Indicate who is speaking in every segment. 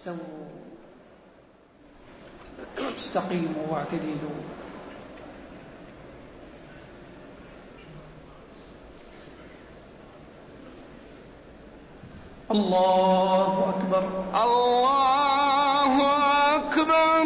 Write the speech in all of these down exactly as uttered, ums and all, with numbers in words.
Speaker 1: استووا استقيموا واعتدلوا. الله أكبر
Speaker 2: الله أكبر.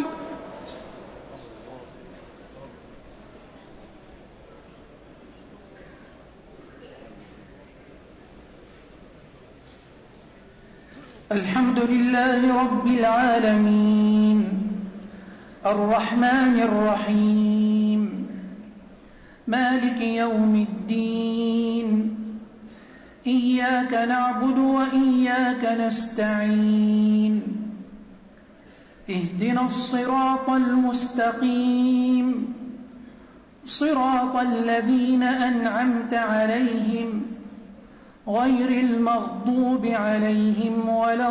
Speaker 1: الحمد لله رب العالمين الرحمن الرحيم مالك يوم الدين إياك نعبد وإياك نستعين اهدنا الصراط المستقيم صراط الذين أنعمت عليهم غير المغضوب عليهم ولا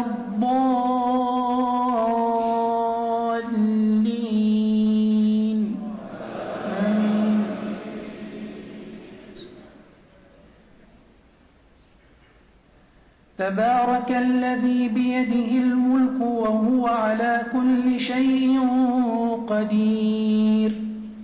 Speaker 1: الضالين آمين. تبارك الذي بيده الملك وهو على كل شيء قدير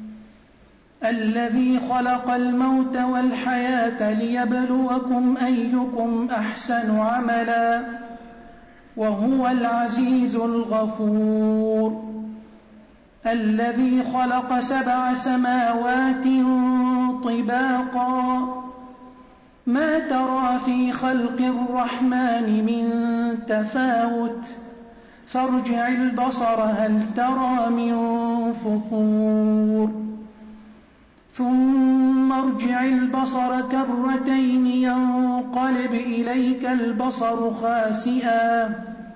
Speaker 1: الذي خلق الموت والحياة ليبلوكم أيكم أحسن عملا وهو العزيز الغفور الذي خلق سبع سماوات طباقا ما ترى في خلق الرحمن من تفاوت فارجع البصر هل ترى من فطور ثم ارجع البصر كرتين ينقلب إليك البصر خاسئا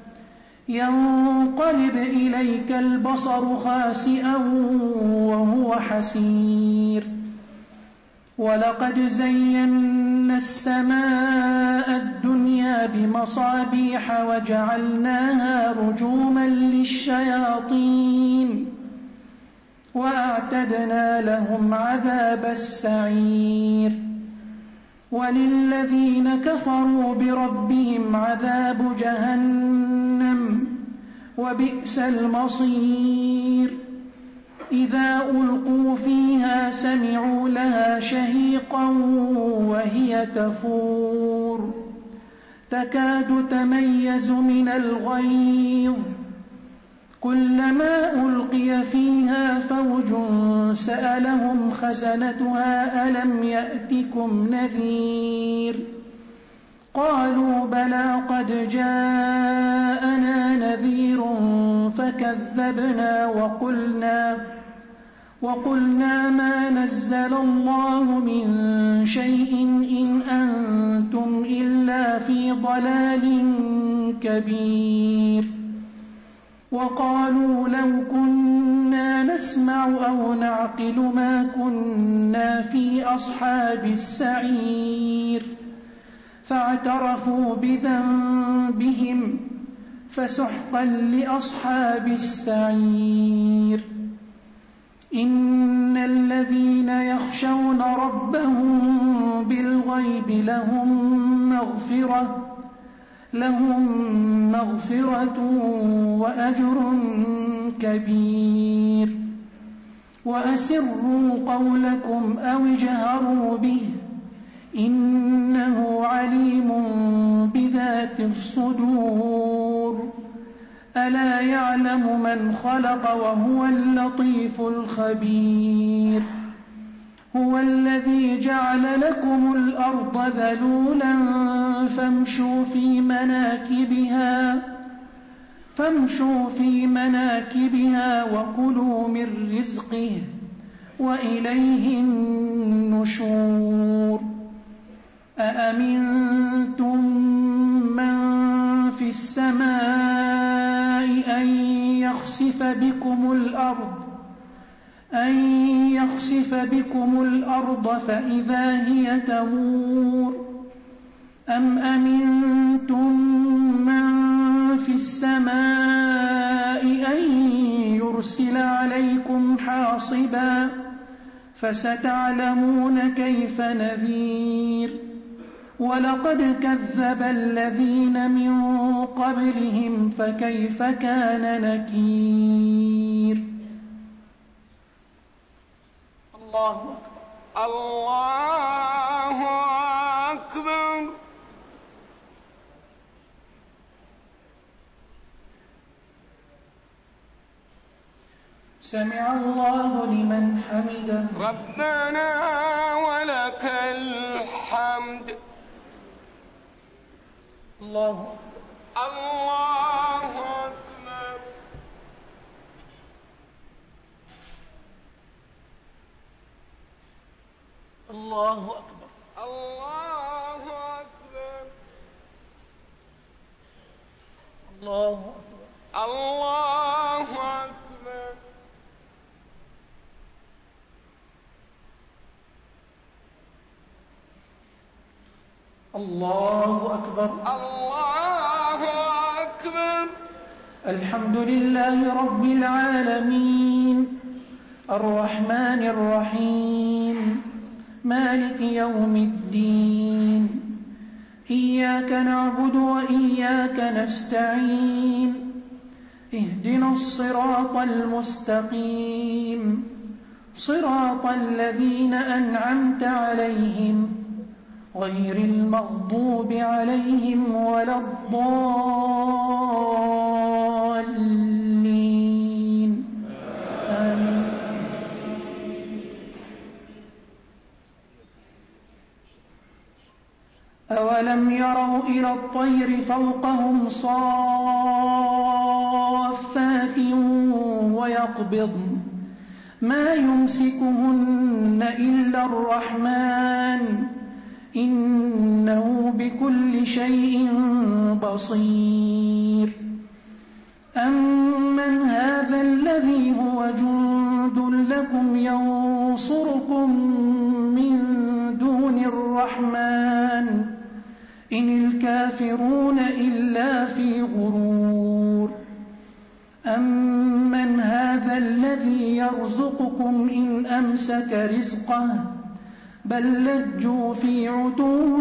Speaker 1: ينقلب إليك البصر خاسئا وهو حسير ولقد زينا السماء الدنيا بمصابيح وجعلناها رجوما للشياطين وأعتدنا لهم عذاب السعير وللذين كفروا بربهم عذاب جهنم وبئس المصير إذا ألقوا فيها سمعوا لها شهيقا وهي تفور تكاد تميز من الغيظ كلما ألقي فيها فوج سألهم خزنتها ألم يأتكم نذير قالوا بلى قد جاءنا نذير فكذبنا وقلنا وقلنا ما نزل الله من شيء إن أنتم إلا في ضلال كبير وقالوا لو كنا نسمع أو نعقل ما كنا في أصحاب السعير فاعترفوا بذنبهم فسحقا لأصحاب السعير إن الذين يخشون ربهم بالغيب لهم مغفرة لهم مغفرة وأجر كبير وأسروا قولكم أو اجهروا به إنه عليم بذات الصدور ألا يعلم من خلق وهو اللطيف الخبير هو الذي جعل لكم الأرض ذلولا فامشوا في مناكبها فامشوا في مناكبها وكلوا من رزقه وإليه النشور أأمنتم من في السماء أن يخسف بكم الأرض أن يخسف بكم الأرض فإذا هي تمور أم أمنتم من في السماء أن يرسل عليكم حاصبا فستعلمون كيف نذير ولقد كذب الذين من قبلهم فكيف كان نكير. الله
Speaker 2: الله أكبر.
Speaker 1: سمع الله لمن حمده.
Speaker 2: ربنا ولك الحمد.
Speaker 1: الله
Speaker 2: الله أكبر.
Speaker 1: الله أكبر.
Speaker 2: الله أكبر.
Speaker 1: الله أكبر.
Speaker 2: الله أكبر.
Speaker 1: الله أكبر.
Speaker 2: الله أكبر.
Speaker 1: الحمد لله رب العالمين الرحمن الرحيم مالك يوم الدين. إياك نعبد وإياك نستعين. اهدنا الصراط المستقيم صراط الذين أنعمت عليهم غير المغضوب عليهم ولا الضالين. آمين. أولم يروا إلى الطير فوقهم صافات ويقبضن ما يمسكهن إلا الرحمن إنه بكل شيء بصير. أمن هذا الذي هو جند لكم ينصركم من دون الرحمن إن الكافرون إلا في غرور. أمن هذا الذي يرزقكم إن أمسك رزقه بل لجوا في عتو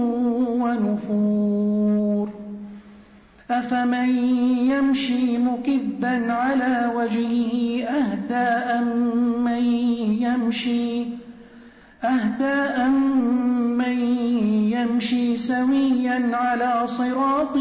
Speaker 1: ونفور. أفمن يمشي مكبا على وجهه أهدى أمن يمشي أهدى أمن يمشي سويا على صراط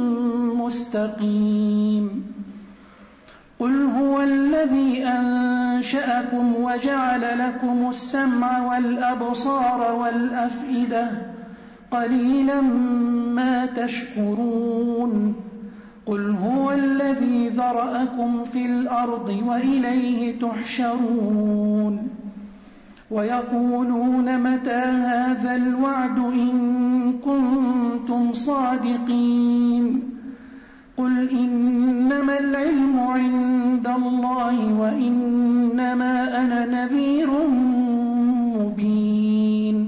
Speaker 1: مستقيم. قل هو الذي أنشأكم وجعل لكم السمع والأبصار والأفئدة قليلا ما تشكرون. قل هو الذي ذرأكم في الأرض وإليه تحشرون. ويقولون متى هذا الوعد إن كنتم صادقين. قل إنما العلم عند الله وإنما أنا نذير مبين.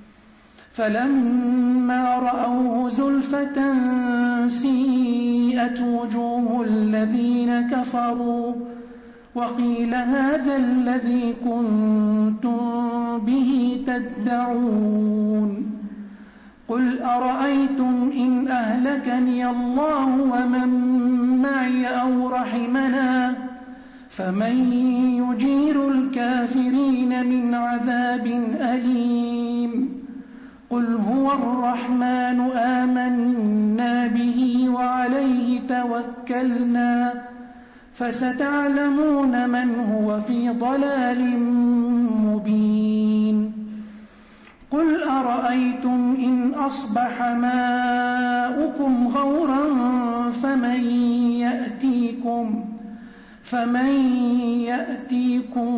Speaker 1: فلما رأوه زلفة سيئت وجوه الذين كفروا وقيل هذا الذي كنتم به تدعون. قل أرأيتم إن أهلكني الله ومن معي أو رحمنا فمن يجير الكافرين من عذاب أليم. قل هو الرحمن آمنا به وعليه توكلنا فستعلمون من هو في ضلال مبين. قل أرأيتم إن أصبح ماؤكم غورا فمن يأتيكم فمن يأتيكم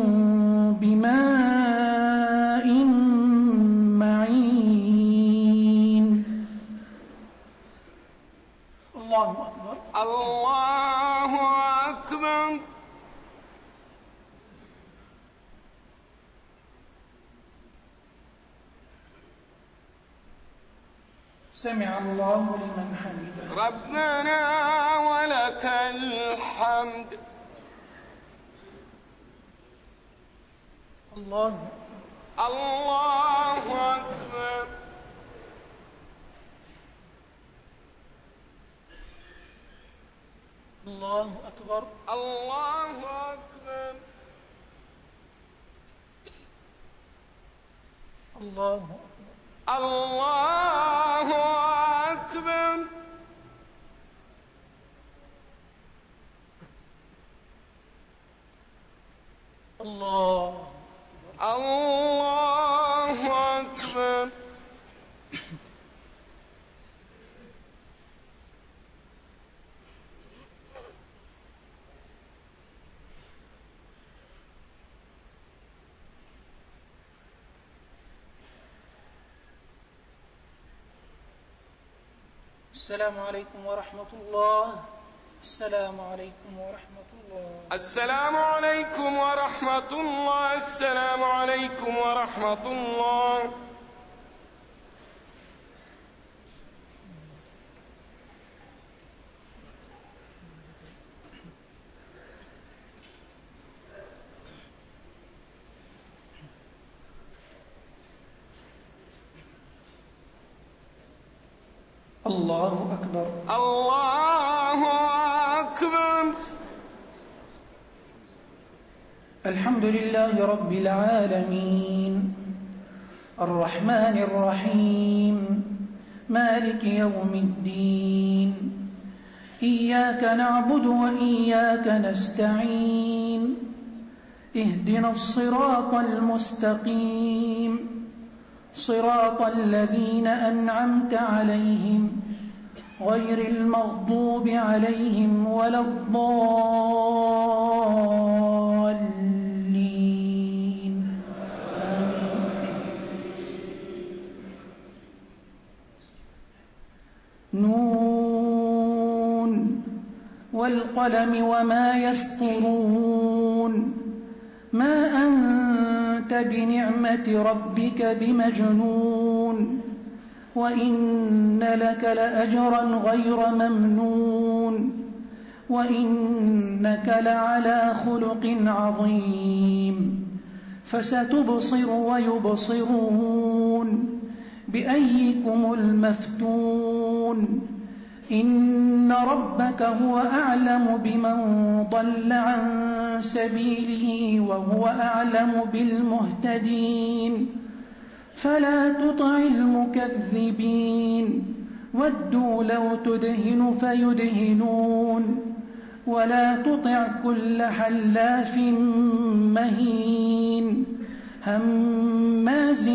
Speaker 1: بماء معين. الله أكبر.
Speaker 2: الله أكبر.
Speaker 1: سمع الله لمن حمده.
Speaker 2: ربنا ولك الحمد.
Speaker 1: الله
Speaker 2: الله أكبر.
Speaker 1: الله أكبر
Speaker 2: الله أكبر
Speaker 1: الله أكبر
Speaker 2: الله أكبر
Speaker 1: الله
Speaker 2: الله أكبر
Speaker 1: السلام عليكم ورحمة الله. السلام عليكم ورحمة الله.
Speaker 2: السلام عليكم ورحمة الله. السلام عليكم ورحمة الله.
Speaker 1: الله أكبر
Speaker 2: الله أكبر.
Speaker 1: الحمد لله رب العالمين الرحمن الرحيم مالك يوم الدين إياك نعبد وإياك نستعين اهدنا الصراط المستقيم صراط الذين أنعمت عليهم غير المغضوب عليهم ولا الضالين. نون والقلم وما يسطرون ما أنت بنعمة ربك بمجنون وإن لك لأجرا غير ممنون وإنك لعلى خلق عظيم فستبصر ويبصرون بأيكم المفتون إن ربك هو أعلم بمن ضل عن سبيله وهو أعلم بالمهتدين فلا تطع المكذبين ودوا لو تدهن فيدهنون ولا تطع كل حلاف مهين هماز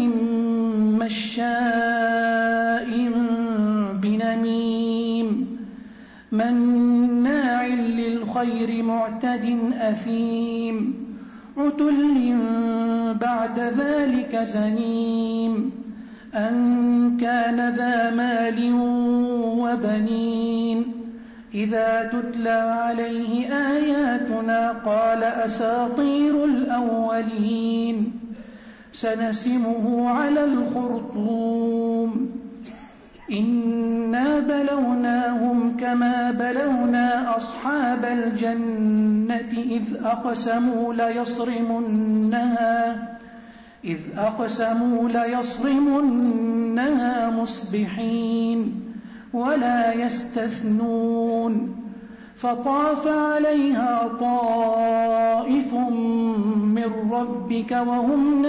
Speaker 1: مشاء بنميم مناع للخير معتد أثيم عتل بعد ذلك زنيم أن كان ذا مال وبنين إذا تتلى عليه آياتنا قال أساطير الأولين سنسمه على الخرطوم إنا بلوناهم كما بلونا أصحاب الجنة إذ أقسموا ليصرمنها إذ أقسموا ليصرمنها مصبحين ولا يستثنون فطاف عليها طائف من ربك وهم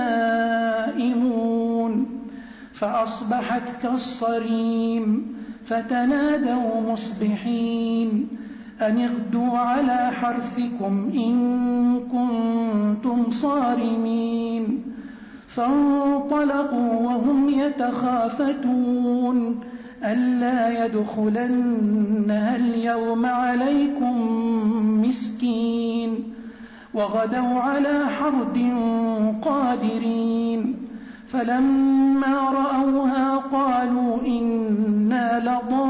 Speaker 1: نائمون فأصبحت كالصريم فتنادوا مصبحين أن اغدوا على حرثكم إن كنتم صارمين فانطلقوا وهم يتخافتون ألا يدخلنها اليوم عليكم مسكين وغدوا على حرد قادرين فلما رأوها قالوا إنا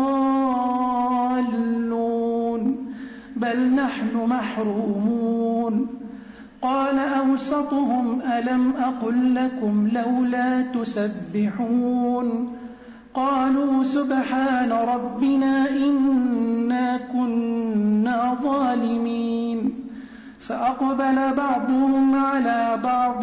Speaker 1: لضالون بل نحن محرومون قال أوسطهم ألم أقل لكم لولا تسبحون قالوا سبحان ربنا إنا كنا ظالمين فأقبل بعضهم على بعض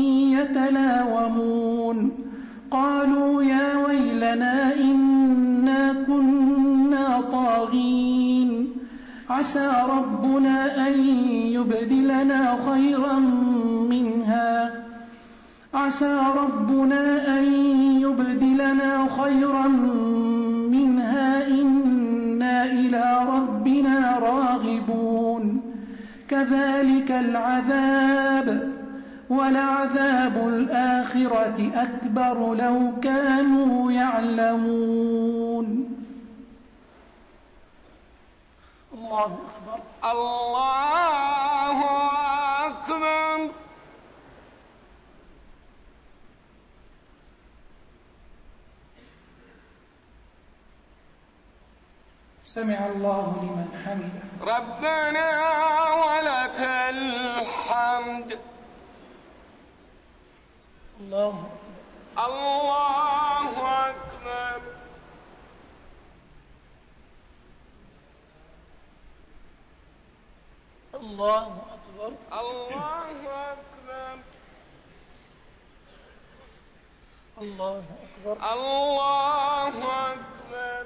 Speaker 1: يتلاومون قالوا يا ويلنا إنا كنا طاغين عسى ربنا أن يبدلنا خيرا منها عسى ربنا أن يبدلنا خيرا منها إنا إلى ربنا راغبون كذلك العذاب ولعذاب الآخرة أكبر لو كانوا يعلمون. الله أكبر.
Speaker 2: الله أكبر.
Speaker 1: سمع الله لمن حمده.
Speaker 2: ربنا ولك الحمد.
Speaker 1: الله
Speaker 2: الله أكبر.
Speaker 1: الله أكبر.
Speaker 2: الله أكبر.
Speaker 1: الله أكبر.
Speaker 2: الله أكبر.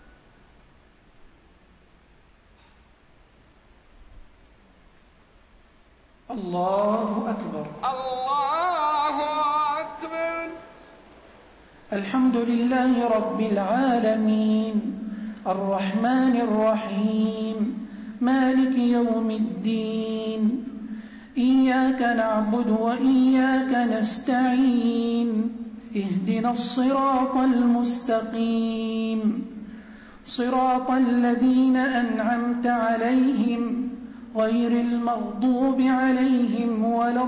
Speaker 1: الله أكبر.
Speaker 2: الله أكبر.
Speaker 1: الحمد لله رب العالمين الرحمن الرحيم مالك يوم الدين إياك نعبد وإياك نستعين اهدنا الصراط المستقيم صراط الذين أنعمت عليهم غير المغضوب عليهم ولا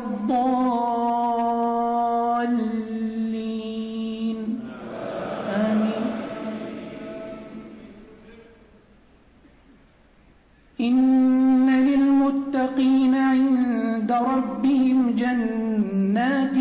Speaker 1: الضالين آمين. إن للمتقين عند ربهم جنات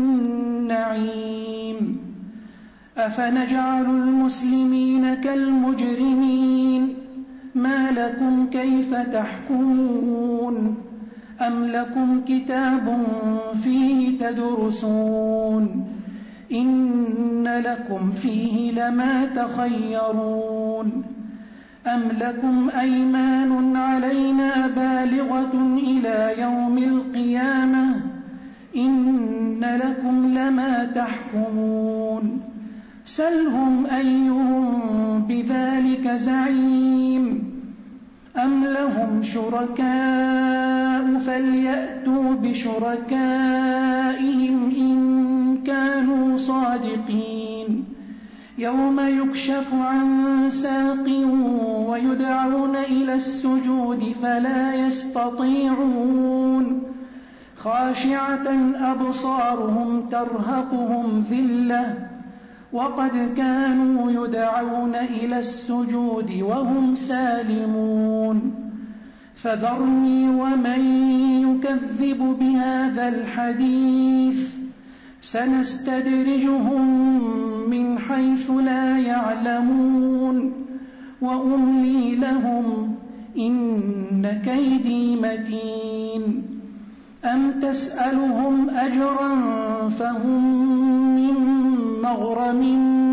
Speaker 1: النعيم أفنجعل المسلمين كالمجرمين ما لكم كيف تحكمون أم لكم كتاب فيه تدرسون إن لكم فيه لما تخيرون أم لكم أيمان علينا بالغة إلى يوم القيامة إن لكم لما تحكمون سلهم أيهم بذلك زعيم أم لهم شركاء فليأتوا بشركائهم إن كانوا صادقين يوم يكشف عن ساق ويدعون إلى السجود فلا يستطيعون خاشعة أبصارهم ترهقهم ذلة وقد كانوا يدعون إلى السجود وهم سالمون فذرني ومن يكذب بهذا الحديث سنستدرجهم من حيث لا يعلمون وأملي لهم إن كيدي متين أم تسألهم أجرا فهم من مغرم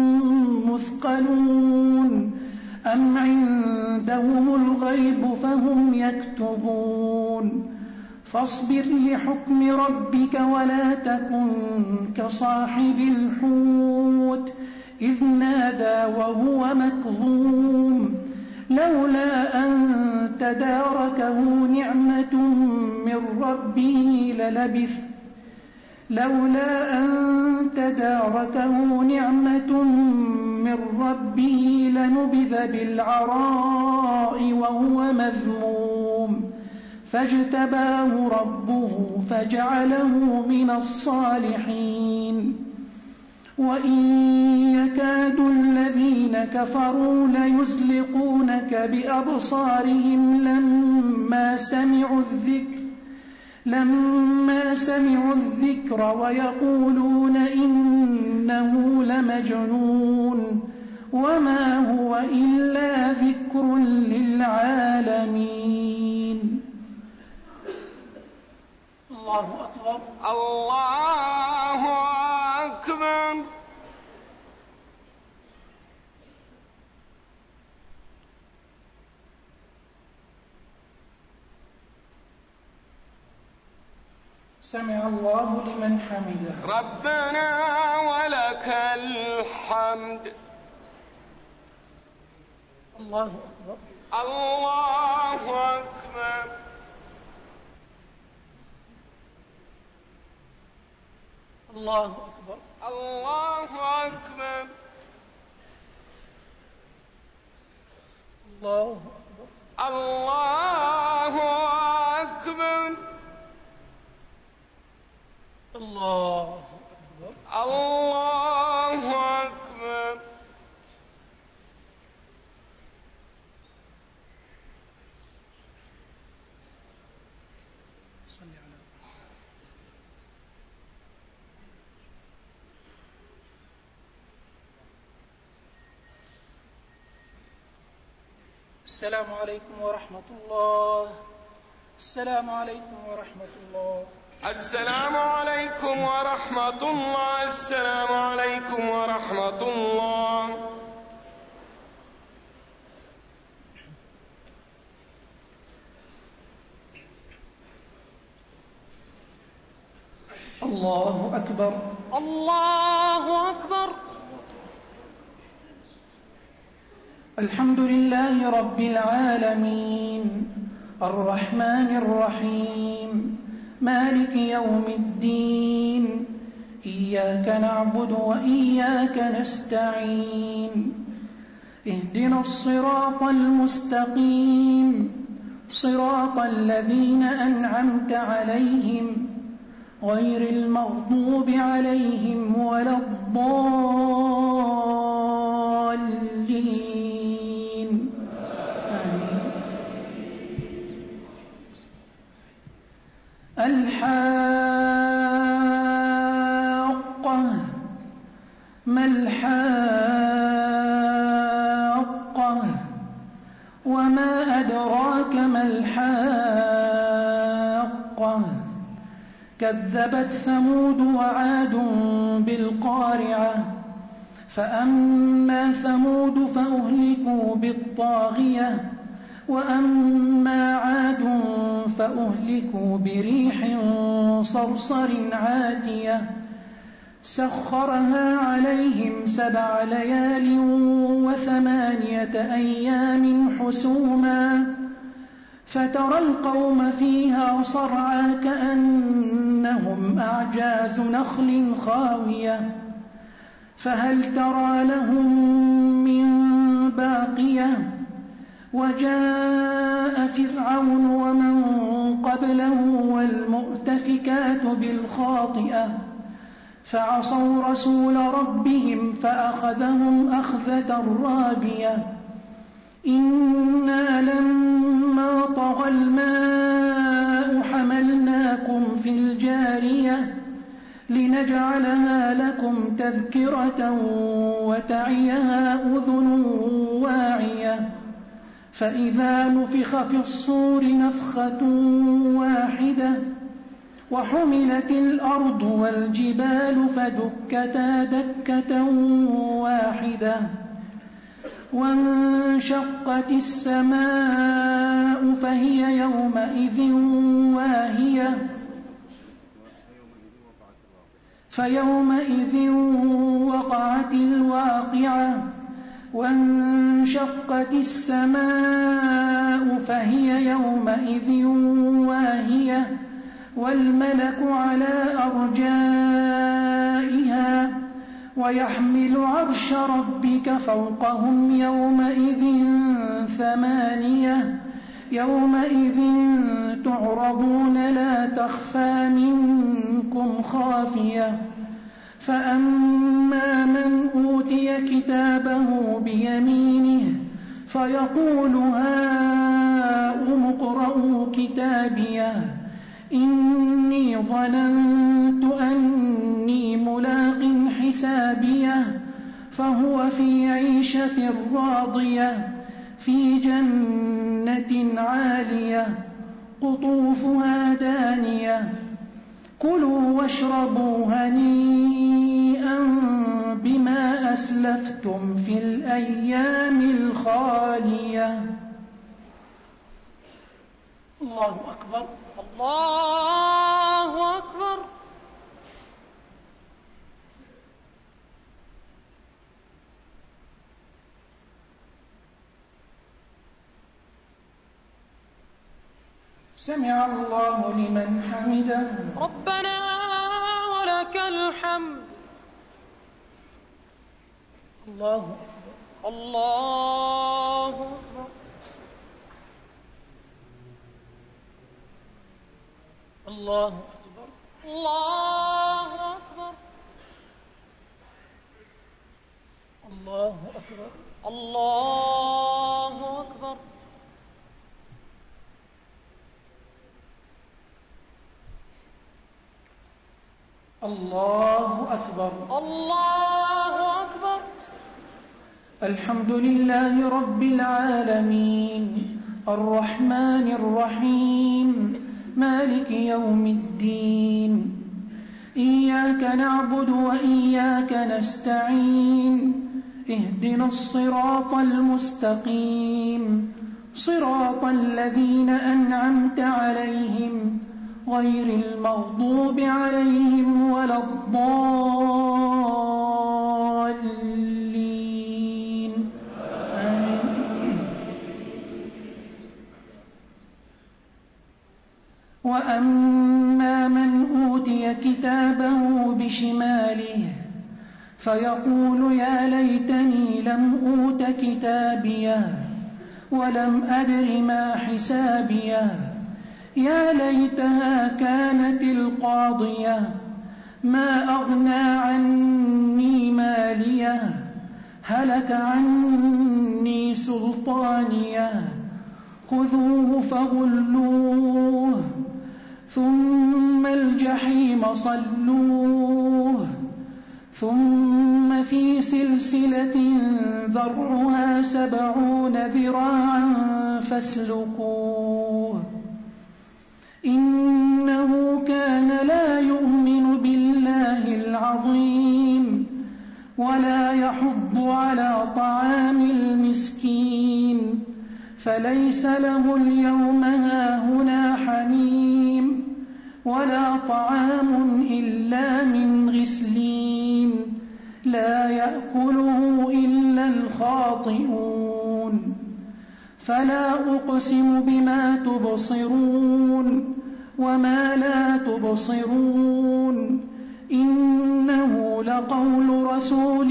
Speaker 1: مثقلون أم عندهم الغيب فهم يكتبون فاصبر لحكم ربك ولا تكن كصاحب الحوت إذ نادى وهو مكظوم لولا أن تداركه نعمة من ربه للبث لولا أن تداركه نعمة من ربه لنبذ بالعراء وهو مذموم فاجتباه ربه فجعله من الصالحين وإن يكاد الذين كفروا ليزلقونك بأبصارهم لما سمعوا الذكر لما سمعوا الذكر ويقولون إنه لمجنون وما هو إلا ذكر للعالمين. الله أكبر.
Speaker 2: الله أكبر.
Speaker 1: سمع الله لمن حمده.
Speaker 2: ربنا ولك الحمد.
Speaker 1: الله أكبر.
Speaker 2: الله أكبر.
Speaker 1: الله أكبر.
Speaker 2: الله أكبر.
Speaker 1: الله أكبر.
Speaker 2: الله أكبر.
Speaker 1: الله أكبر.
Speaker 2: الله أكبر.
Speaker 1: صل على السلام عليكم ورحمة الله. السلام عليكم ورحمة الله.
Speaker 2: السلام عليكم ورحمة الله. السلام عليكم ورحمة الله.
Speaker 1: الله أكبر.
Speaker 3: الله أكبر.
Speaker 1: الحمد لله رب العالمين الرحمن الرحيم مالك يوم الدين إياك نعبد وإياك نستعين اهدنا الصراط المستقيم صراط الذين أنعمت عليهم غير المغضوب عليهم ولا الضالين. الحاقة ما الحاقة وما أدراك ما الحاقة كذبت ثمود وعاد بالقارعة فأما ثمود فأهلكوا بالطاغية وأما عاد فأهلكوا بريح صرصر عاتية سخرها عليهم سبع ليال وثمانية أيام حسوما فترى القوم فيها صرعى كأنهم أعجاز نخل خاوية فهل ترى لهم من باقية وجاء فرعون ومن قبله والمؤتفكات بالخاطئة فعصوا رسول ربهم فأخذهم أخذة رابية إنا لما طغى الماء حملناكم في الجارية لنجعلها لكم تذكرة وتعيها أذن واعية فإذا نفخ في الصور نفخة واحدة وحملت الأرض والجبال فدكتا دكة واحدة وانشقت السماء فهي يومئذ واهية فيومئذ وقعت الواقعة وانشقت السماء فهي يومئذ واهية والملك على أرجائها ويحمل عرش ربك فوقهم يومئذ ثمانية يومئذ تعرضون لا تخفى منكم خافية فأما من أوتي كتابه بيمينه فيقول هاؤم اقرءوا كتابيه إني ظننت أني ملاق حسابيه فهو في عيشة راضية في جنة عالية قطوفها دانية كلوا واشربوا هنيئا بما أسلفتم في الأيام الخالية. الله أكبر.
Speaker 3: الله أكبر.
Speaker 1: سمع الله لمن حمده.
Speaker 3: ربنا ولك الحمد.
Speaker 1: الله أكبر.
Speaker 3: الله أكبر.
Speaker 1: الله أكبر.
Speaker 3: الله أكبر.
Speaker 1: الله أكبر.
Speaker 3: الله أكبر.
Speaker 1: الله أكبر.
Speaker 3: الله أكبر.
Speaker 1: الحمد لله رب العالمين الرحمن الرحيم مالك يوم الدين إياك نعبد وإياك نستعين اهدنا الصراط المستقيم صراط الذين أنعمت عليهم غير المغضوب عليهم ولا الضالين آمين. وأما من أوتي كتابه بشماله فيقول يا ليتني لم أوت كتابيه ولم أدر ما حسابيه يا ليتها كانت القاضية ما أغنى عني ماليه هلك عني سلطانيه خذوه فغلوه ثم الجحيم صلوه ثم في سلسلة ذرعها سبعون ذراعا فاسلكوه إنه كان لا يؤمن بالله العظيم ولا يحض على طعام المسكين فليس له اليوم هاهنا حميم ولا طعام إلا من غسلين لا يأكله إلا الخاطئون فلا أقسم بما تبصرون وما لا تبصرون إنه لقول رسول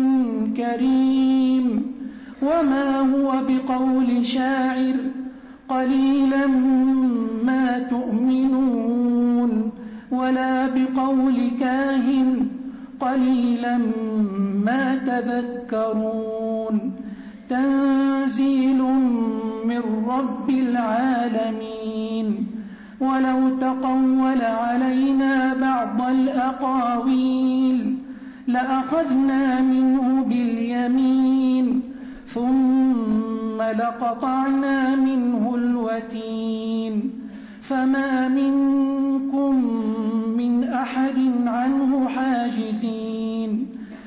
Speaker 1: كريم وما هو بقول شاعر قليلا ما تؤمنون ولا بقول كاهن قليلا ما تذكرون تنزيل من رب العالمين ولو تقول علينا بعض الأقاويل لأخذنا منه باليمين ثم لقطعنا منه الوتين فما منكم من أحد عنه حاجزين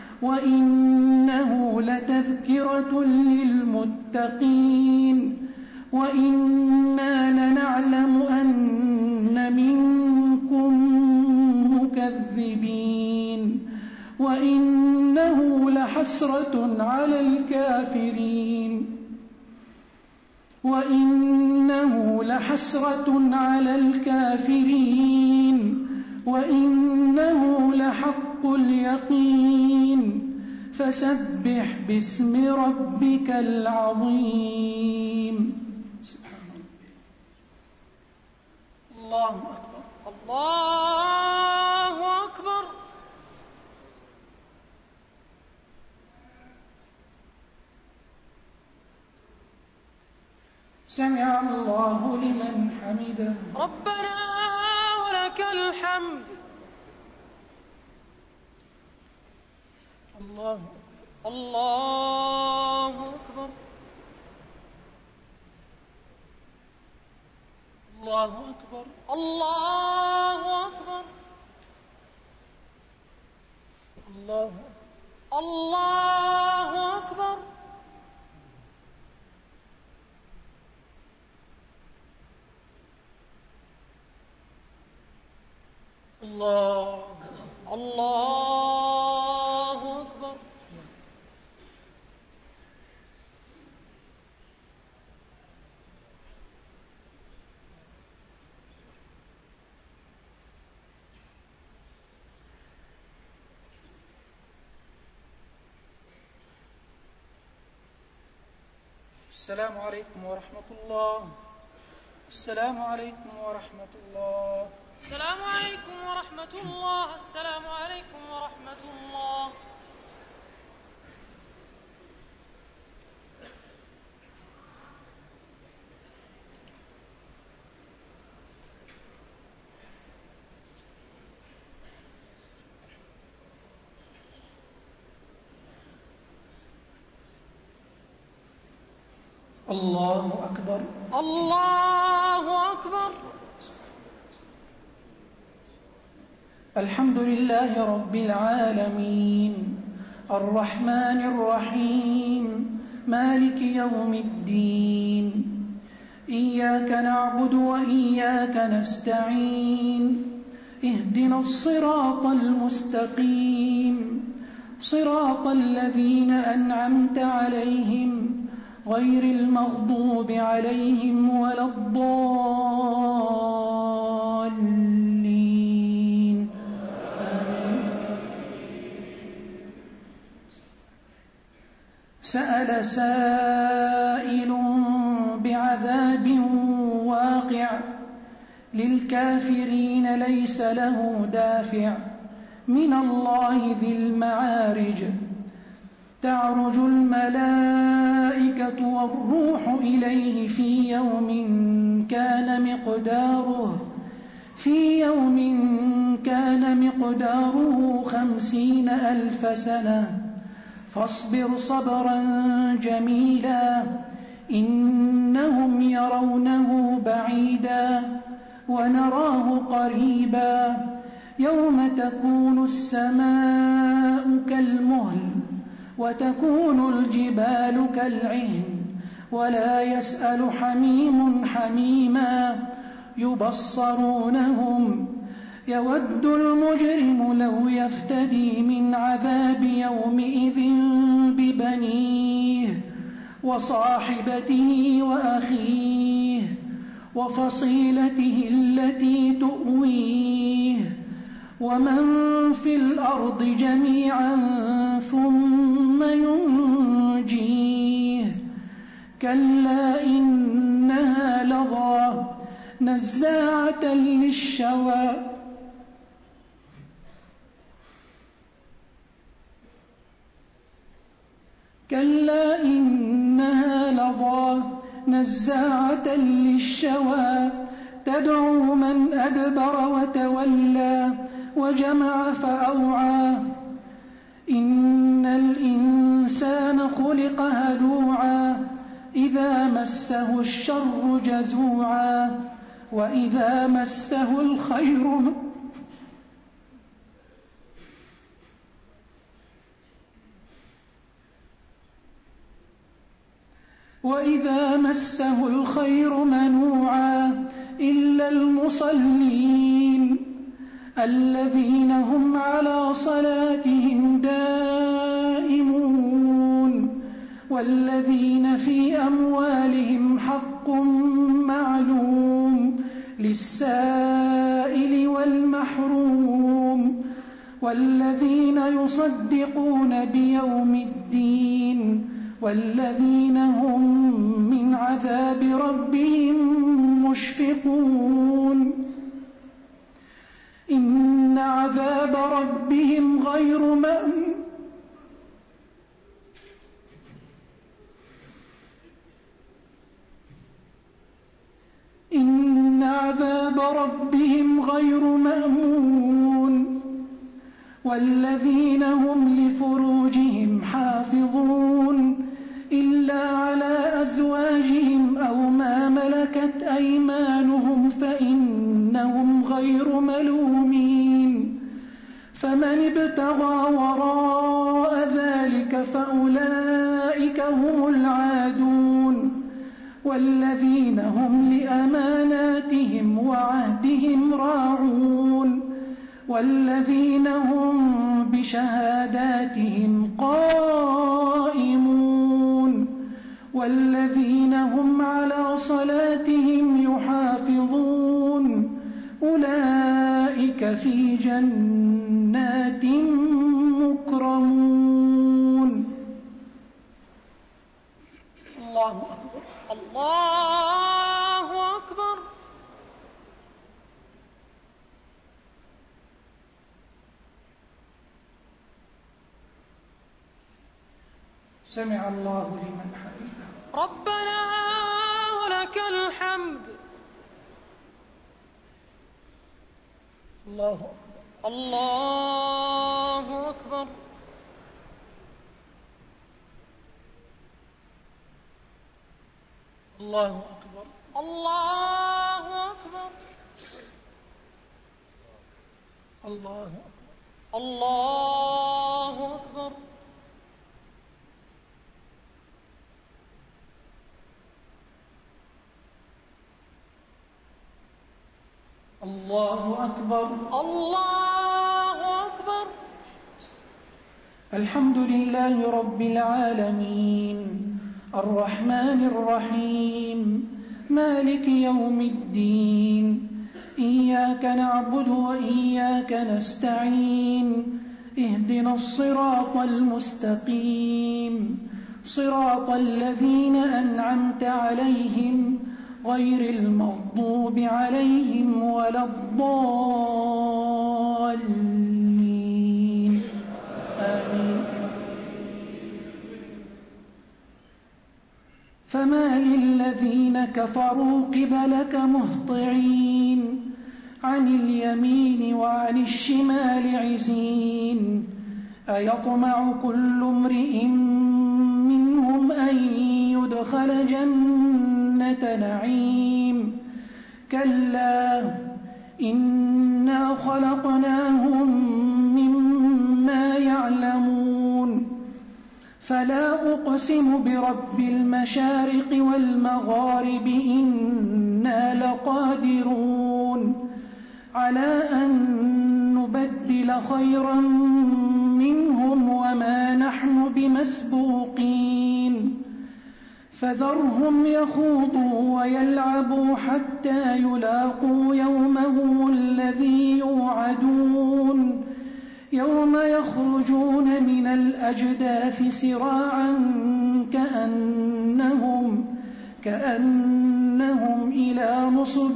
Speaker 1: وإنه لتذكرة للمتقين وإنا لنعلم أن منكم مكذبين وإنه لحسرة على الكافرين وإنه لحسرة على الكافرين وإنه لحق اليقين فسبح باسم ربك العظيم. الله أكبر.
Speaker 3: الله أكبر.
Speaker 1: سمع الله لمن حمده.
Speaker 3: ربنا ولك الحمد.
Speaker 1: الله
Speaker 3: الله أكبر.
Speaker 1: الله أكبر.
Speaker 3: الله أكبر.
Speaker 1: الله
Speaker 3: الله أكبر.
Speaker 1: الله
Speaker 3: الله أكبر.
Speaker 1: السلام عليكم ورحمة الله. السلام عليكم ورحمة الله.
Speaker 3: السلام عليكم ورحمة الله. السلام عليكم ورحمة الله.
Speaker 1: الله أكبر.
Speaker 3: الله أكبر.
Speaker 1: الحمد لله رب العالمين الرحمن الرحيم مالك يوم الدين إياك نعبد وإياك نستعين اهدنا الصراط المستقيم صراط الذين أنعمت عليهم غير المغضوب عليهم ولا الضالين. سأل سائل بعذاب واقع للكافرين ليس له دافع من الله ذي المعارج تعرج الملائكة والروح إليه في يوم كان مقداره في يوم كان مقداره خمسين ألف سنة فاصبر صبرا جميلا إنهم يرونه بعيدا ونراه قريبا يوم تكون السماء كالمهل وتكون الجبال كالعهن ولا يسأل حميم حميما يبصرونهم يود المجرم لو يفتدي من عذاب يومئذ ببنيه وصاحبته وأخيه وفصيلته التي تؤويه ومن في الأرض جميعا ثم ينجيه كلا إنها لظى نزاعة للشوى كلا إنها لظى نزاعة للشوى تدعو من أدبر وتولى وجمع فأوعى إن الإنسان خلق هلوعا إذا مسه الشر جزوعا وإذا مسه الخير وإذا مسه الخير منوعا إلا المصلين الذين هم على صلاتهم دائمون والذين في أموالهم حق معلوم للسائل والمحروم والذين يصدقون بيوم الدين والذين هم من عذاب ربهم مشفقون إن عذاب ربهم غير مأمون إن عذاب ربهم غير مأمون والذين هم لفروجهم حافظون إلا على أزواجهم أو ما ملكت أيمانهم فإنهم غير ملومين فمن ابتغى وراء ذلك فأولئك هم العادون والذين هم لأماناتهم وعهدهم راعون والذين هم بشهاداتهم قائمون والذين هم على صلاتهم يحافظون أولئك في جنات مكرمون. الله أكبر.
Speaker 3: الله أكبر.
Speaker 1: سمع الله لمن حمده.
Speaker 3: ربنا ولك الحمد.
Speaker 1: الله أكبر.
Speaker 3: الله أكبر.
Speaker 1: الله أكبر.
Speaker 3: الله أكبر.
Speaker 1: الله أكبر.
Speaker 3: الله أكبر.
Speaker 1: الله أكبر.
Speaker 3: الله أكبر.
Speaker 1: الحمد لله رب العالمين الرحمن الرحيم مالك يوم الدين إياك نعبد وإياك نستعين اهدنا الصراط المستقيم صراط الذين أنعمت عليهم غير المغضوب عليهم ولا الضالين آمين. فما للذين كفروا قبلك مهطعين عن اليمين وعن الشمال عزين أيطمع كل امرئ منهم أن يدخل جنة نعيم كلا إنا خلقناهم مما يعلمون فلا أقسم برب المشارق والمغارب إنا لقادرون على أن نبدل خيرا منهم وما نحن بمسبوقين فذرهم يخوضوا ويلعبوا حتى يلاقوا يومهم الذي يوعدون يوم يخرجون من الأجداث سراعا كأنهم, كأنهم إلى نصب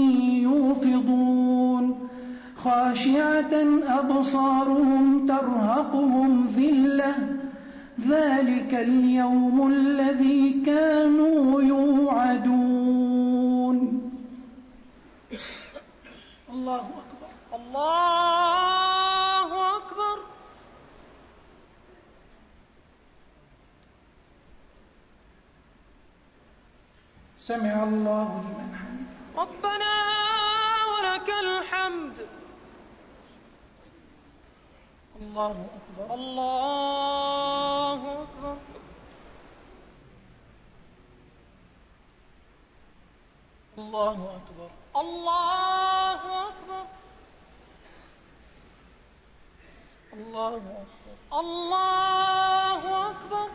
Speaker 1: يوفضون خاشعة أبصارهم ترهقهم ذلة ذلك اليوم الذي كانوا يوعدون. الله أكبر.
Speaker 3: الله أكبر.
Speaker 1: سمع الله لمن حمده.
Speaker 3: ربنا ولك الحمد.
Speaker 1: الله أكبر.
Speaker 3: الله أكبر.
Speaker 1: الله أكبر.
Speaker 3: الله أكبر.
Speaker 1: الله أكبر.
Speaker 3: الله أكبر.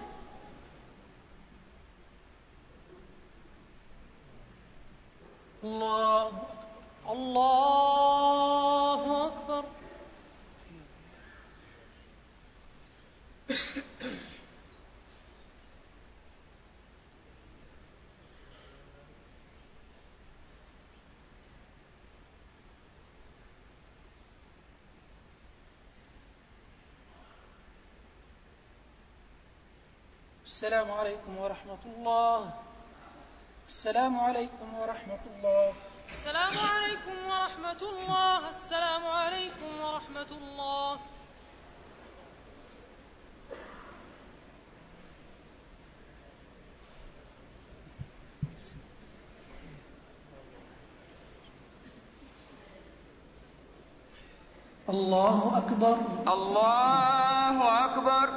Speaker 1: الله أكبر.
Speaker 3: الله أكبر.
Speaker 1: السلام عليكم ورحمة الله. السلام عليكم ورحمة الله.
Speaker 3: السلام عليكم ورحمة الله. السلام عليكم ورحمة الله.
Speaker 1: الله أكبر.
Speaker 2: الله أكبر.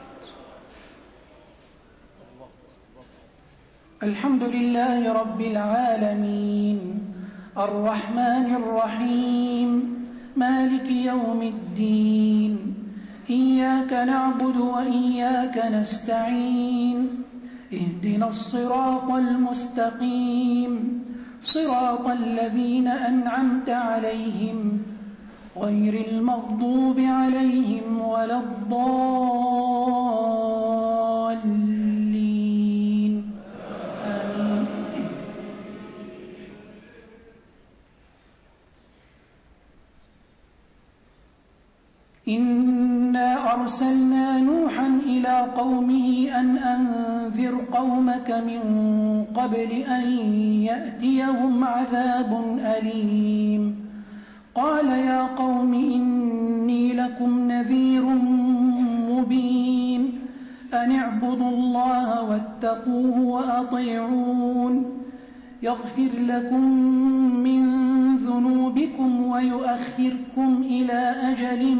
Speaker 1: الحمد لله رب العالمين الرحمن الرحيم مالك يوم الدين إياك نعبد وإياك نستعين اهدنا الصراط المستقيم صراط الذين أنعمت عليهم غير المغضوب عليهم ولا الضالين إنا أرسلنا نوحا إلى قومه أن أنذر قومك من قبل أن يأتيهم عذاب أليم قال يا قوم إني لكم نذير مبين أن اعبدوا الله واتقوه وأطيعون يغفر لكم من ذنوبكم ويؤخركم إلى أجل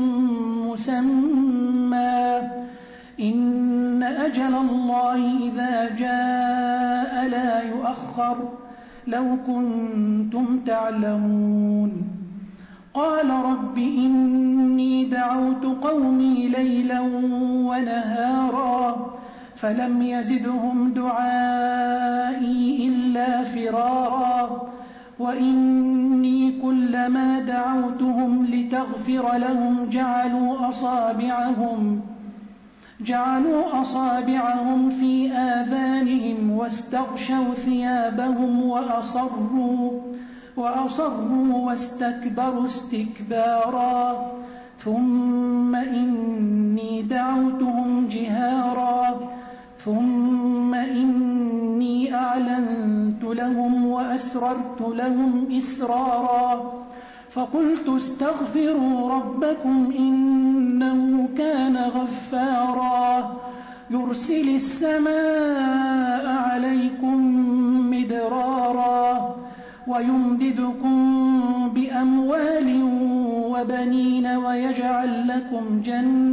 Speaker 1: مسمى إن أجل الله إذا جاء لا يؤخر لو كنتم تعلمون قال رب إني دعوت قومي ليلا ونهارا فلم يزدهم دعائي إلا فرارا وإني كلما دعوتهم لتغفر لهم جعلوا أصابعهم جعلوا أصابعهم في آذانهم واستغشوا ثيابهم وأصروا وأصروا واستكبروا استكبارا ثم إني دعوتهم جهارا ثم إني أعلنت لهم وأسررت لهم إسرارا فقلت استغفروا ربكم إنه كان غفارا يرسل السماء عليكم مدرارا ويمددكم بأموال وبنين ويجعل لكم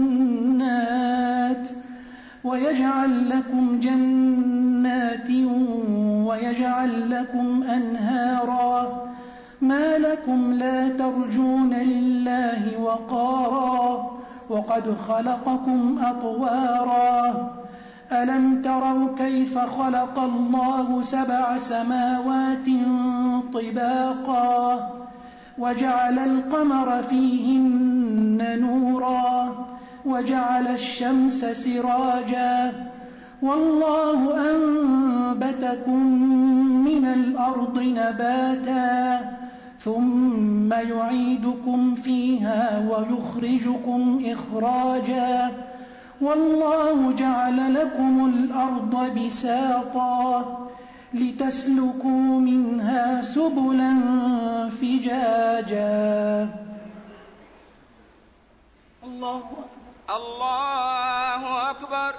Speaker 1: جنات ويجعل لكم جنات ويجعل لكم أنهارا ما لكم لا ترجون لله وقارا وقد خلقكم أطوارا ألم تروا كيف خلق الله سبع سماوات طباقا وجعل القمر فيهن نورا وجعل الشمس سراجا والله أنبتكم من الأرض نباتا ثم يعيدكم فيها ويخرجكم إخراجا والله جعل لكم الأرض بساطا لتسلكوا منها سبلا فجاجا الله أكبر
Speaker 2: الله أكبر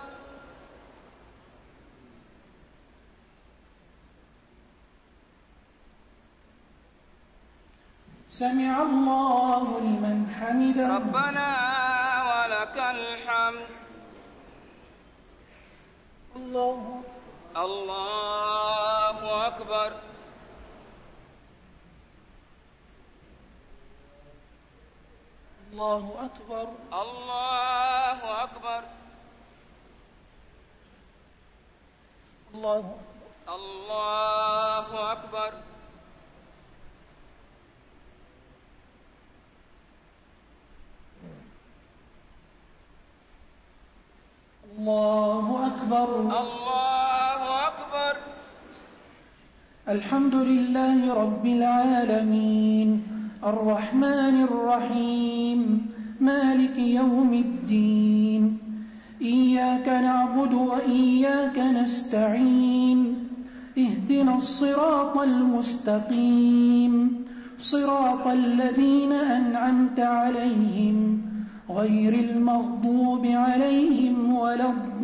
Speaker 1: سمع الله لمن حمده
Speaker 2: ربنا ولك الحمد
Speaker 1: الله
Speaker 2: الله أكبر
Speaker 1: الله أكبر
Speaker 2: الله أكبر
Speaker 1: الله
Speaker 2: الله أكبر
Speaker 1: الله أكبر
Speaker 2: الله أكبر
Speaker 1: الحمد لله رب العالمين الرحمن الرحيم مالك يوم الدين إياك نعبد وإياك نستعين اهدنا الصراط المستقيم صراط الذين أنعمت عليهم غير المغضوب عليهم ولا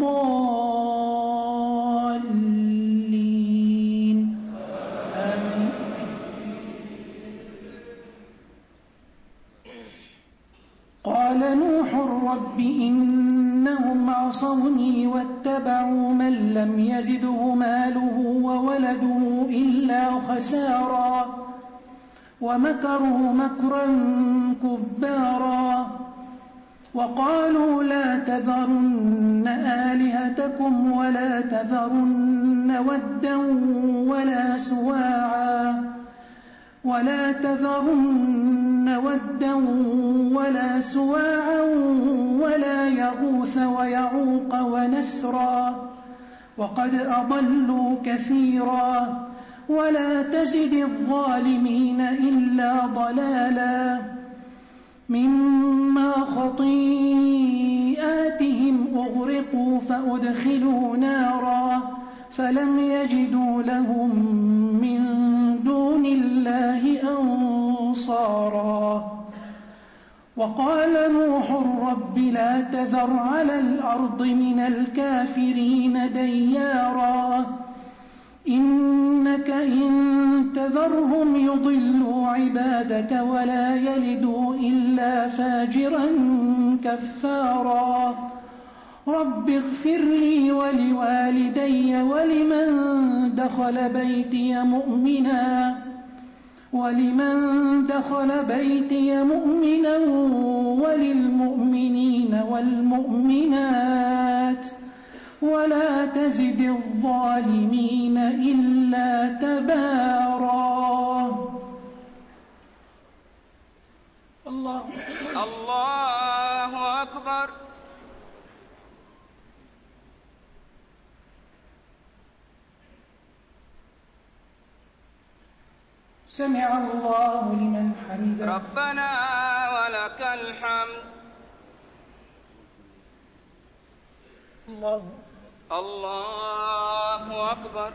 Speaker 1: الضالين آمين. قال نوح رب إنهم عصوني واتبعوا من لم يزده ماله وولده إلا خسارا ومكروا مكرا كبارا وقالوا لا تذرن آلهتكم ولا تذرن ودا ولا سواعا ولا تذرن ودا ولا سواعا ولا يغوث ويعوق ونسرا وقد أضلوا كثيرا ولا تزد الظالمين إلا ضلالا مما خطيئاتهم أغرقوا فأدخلوا نارا فلم يجدوا لهم من دون الله أنصارا. وقال نوح رب لا تذر على الأرض من الكافرين ديارا إنك إن تذرهم يضلوا عبادك ولا يلدوا إلا فاجرا كفارا. رب اغفر لي ولوالدي ولمن دخل بيتي مؤمنا ولمن دخل بيتي مؤمنا وللمؤمنين والمؤمنات ولا تزد الظالمين إلا تبارا. الله
Speaker 2: الله أكبر.
Speaker 1: سمع الله لمن حمده.
Speaker 2: ربنا ولك الحمد.
Speaker 1: الله
Speaker 2: الله أكبر.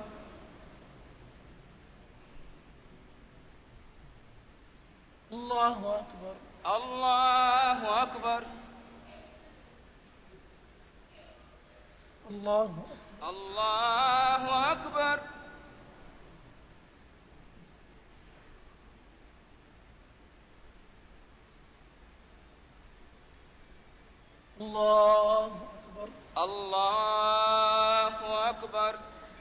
Speaker 1: الله أكبر.
Speaker 2: الله أكبر.
Speaker 1: الله
Speaker 2: الله أكبر.
Speaker 1: الله أكبر.
Speaker 2: الله أكبر.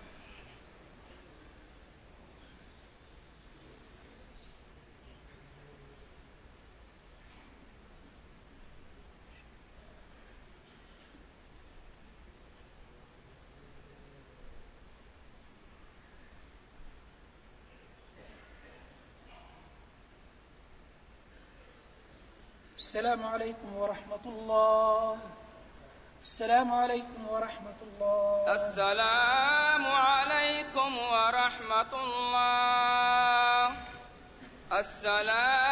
Speaker 1: السلام عليكم ورحمة الله. السلام عليكم ورحمة الله.
Speaker 2: السلام عليكم ورحمة الله. السلام